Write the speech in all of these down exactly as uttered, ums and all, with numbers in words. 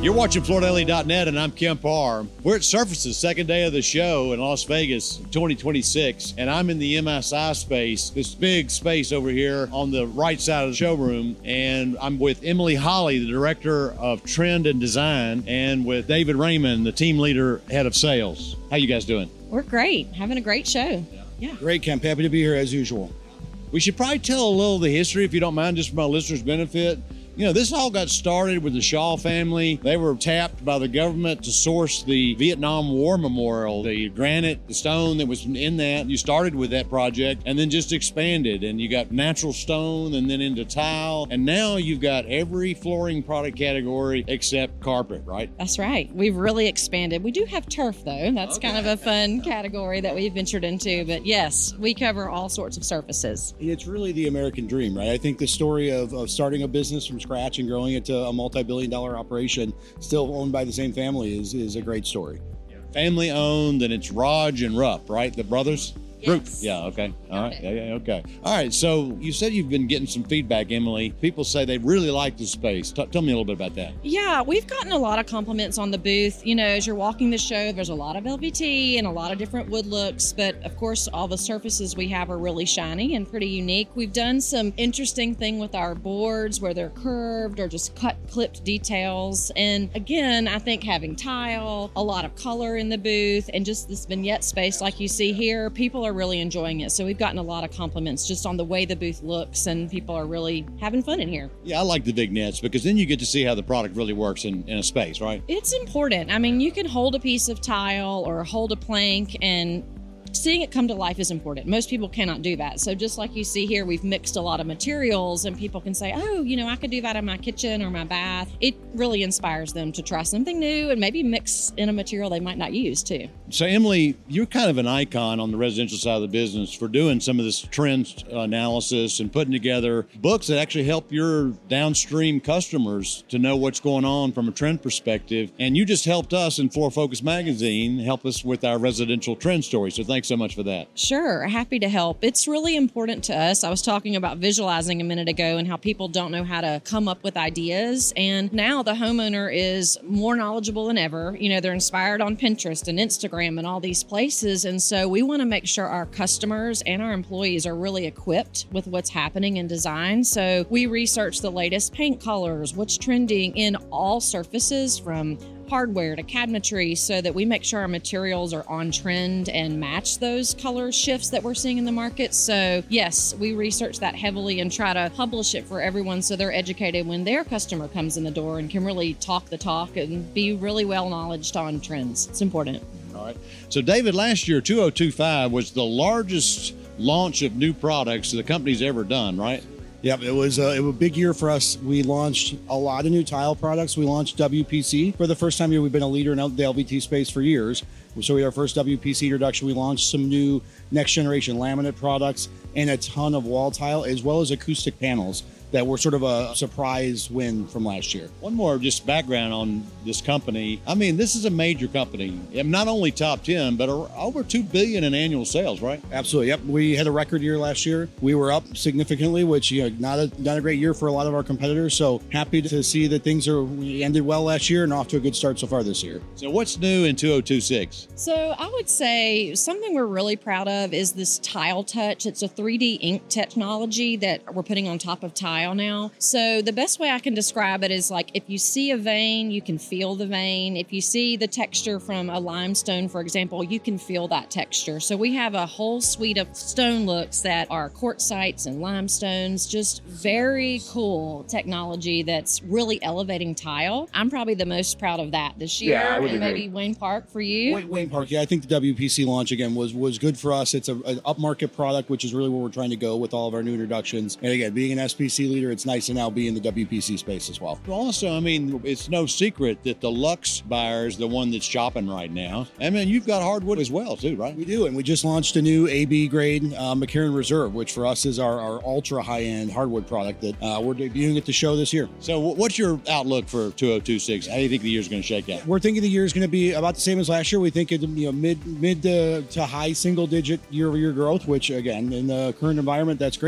You're watching Florida L E dot net, and I'm Kim Parr. We're at Surface's second day of the show in Las Vegas twenty twenty-six, and I'm in the M S I space, this big space over here on the right side of the showroom, and I'm with Emily Holly, the Director of Trend and Design, and with David Raymond, the Team Leader, Head of Sales. How you guys doing? We're great. Having a great show. Yeah. yeah. Great, Kemp. Happy to be here as usual. We should probably tell a little of the history, if you don't mind, just for my listeners' benefit. You know, this all got started with the Shaw family. They were tapped by the government to source the Vietnam War Memorial, the granite, the stone that was in that. You started with that project and then just expanded, and you got natural stone and then into tile. And now you've got every flooring product category except carpet, right? That's right. We've really expanded. We do have turf, though. That's okay. Kind of a fun category that we've ventured into. But yes, we cover all sorts of surfaces. It's really the American dream, right? I think the story of, of starting a business from scratch and growing it to a multi-billion dollar operation still owned by the same family is, is a great story. Family owned, and it's Raj and Rupp, right? The brothers? Yes. Yeah, okay. All right. Yeah, yeah, okay. All right, so you said you've been getting some feedback, Emily. People say they really like this space. T- tell me a little bit about that. Yeah, we've gotten a lot of compliments on the booth. You know, as you're walking the show, there's a lot of L V T and a lot of different wood looks, but of course, all the surfaces we have are really shiny and pretty unique. We've done some interesting thing with our boards where they're curved or just cut, clipped details. And again, I think having tile, a lot of color in the booth, and just this vignette space like you see here, people are really enjoying it. So we've gotten a lot of compliments just on the way the booth looks, and people are really having fun in here. Yeah, I like the vignettes because then you get to see how the product really works in, in a space, right? It's important. I mean, you can hold a piece of tile or hold a plank, and seeing it come to life is important. Most people cannot do that. So just like you see here, we've mixed a lot of materials, and people can say, oh, you know, I could do that in my kitchen or my bath. It really inspires them to try something new and maybe mix in a material they might not use too. So Emily, you're kind of an icon on the residential side of the business for doing some of this trend analysis and putting together books that actually help your downstream customers to know what's going on from a trend perspective. And you just helped us in Floor Focus Magazine help us with our residential trend story. So thanks so much for that. Sure. Happy to help. It's really important to us. I was talking about visualizing a minute ago and how people don't know how to come up with ideas. And now the homeowner is more knowledgeable than ever. You know, they're inspired on Pinterest and Instagram and all these places. And so we want to make sure our customers and our employees are really equipped with what's happening in design. So we research the latest paint colors, what's trending in all surfaces from hardware to cabinetry, so that we make sure our materials are on trend and match those color shifts that we're seeing in the market. So yes, we research that heavily and try to publish it for everyone so they're educated when their customer comes in the door and can really talk the talk and be really well knowledgeable on trends. It's important. All right. So David, last year, two thousand twenty-five was the largest launch of new products the company's ever done, right? Yep, it was, a, it was a big year for us. We launched a lot of new tile products. We launched W P C. For the first time here, we've been a leader in the L V T space for years. So we had our first W P C introduction. We launched some new next generation laminate products and a ton of wall tile, as well as acoustic panels that were sort of a surprise win from last year. One more just background on this company. I mean, this is a major company. Not only top ten, but over two billion dollars in annual sales, right? Absolutely. Yep. We had a record year last year. We were up significantly, which, you know, not a, not a great year for a lot of our competitors. So happy to see that things are, we ended well last year and off to a good start so far this year. So what's new in two thousand twenty-six? So I would say something we're really proud of is this Tile Touch. It's a three D ink technology that we're putting on top of tile now. So the best way I can describe it is like if you see a vein, you can feel the vein. If you see the texture from a limestone, for example, you can feel that texture. So we have a whole suite of stone looks that are quartzites and limestones, just very cool technology that's really elevating tile. I'm probably the most proud of that this year. Yeah, I would and agree. Maybe Wayne Park for you. Wayne, Wayne Park, yeah, I think the W P C launch again was was good for us. It's a, an upmarket product, which is really where we're trying to go with all of our new introductions. And again, being an S P C leader, it's nice to now be in the W P C space as well. Also, I mean, it's no secret that the Lux buyer is the one that's shopping right now. I mean, you've got hardwood as well, too, right? We do, and we just launched a new A B grade uh, McCarran Reserve, which for us is our, our ultra high-end hardwood product that uh, we're debuting at the show this year. So what's your outlook for two thousand twenty-six? How do you think the year's going to shake out? We're thinking the year is going to be about the same as last year. We think it, you know, mid mid to, to high single-digit year-over-year growth, which, again, in the current environment, that's great.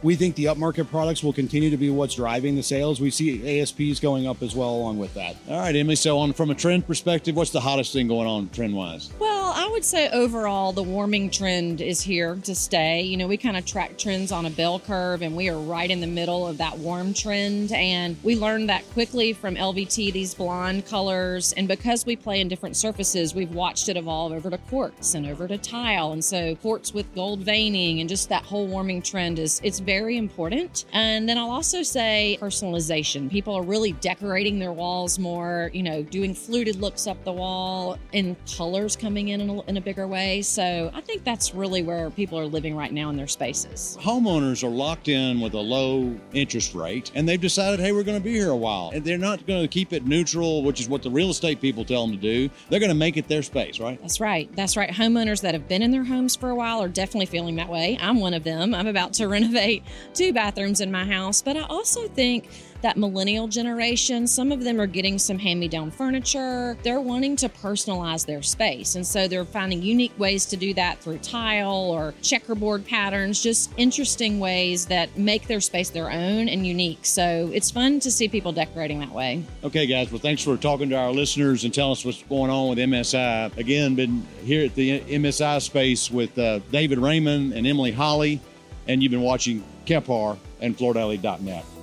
We think the upmarket products will continue to be what's driving the sales. We see A S Ps going up as well along with that. All right, Emily. So on from a trend perspective, what's the hottest thing going on trend-wise? Well, I would say overall the warming trend is here to stay. You know, we kind of track trends on a bell curve, and we are right in the middle of that warm trend. And we learned that quickly from L V T, these blonde colors. And because we play in different surfaces, we've watched it evolve over to quartz and over to tile. And so quartz with gold veining and just that whole warming trend is it's very important. And then I'll also say personalization. People are really decorating their walls more, you know, doing fluted looks up the wall and colors coming in in a, in a bigger way. So I think that's really where people are living right now in their spaces. Homeowners are locked in with a low interest rate, and they've decided, hey, we're going to be here a while. And they're not going to keep it neutral, which is what the real estate people tell them to do. They're going to make it their space, right? That's right. That's right. Homeowners that have been in their homes for a while are definitely feeling that way. I'm one of them. I'm about to renovate two bathrooms in my house, but I also think that millennial generation, some of them are getting some hand-me-down furniture. They're wanting to personalize their space. And so they're finding unique ways to do that through tile or checkerboard patterns, just interesting ways that make their space their own and unique. So it's fun to see people decorating that way. Okay, guys. Well, thanks for talking to our listeners and telling us what's going on with M S I. Again, been here at the M S I space with uh, David Raymond and Emily Holly, and you've been watching Kepar and Flor Daily dot net.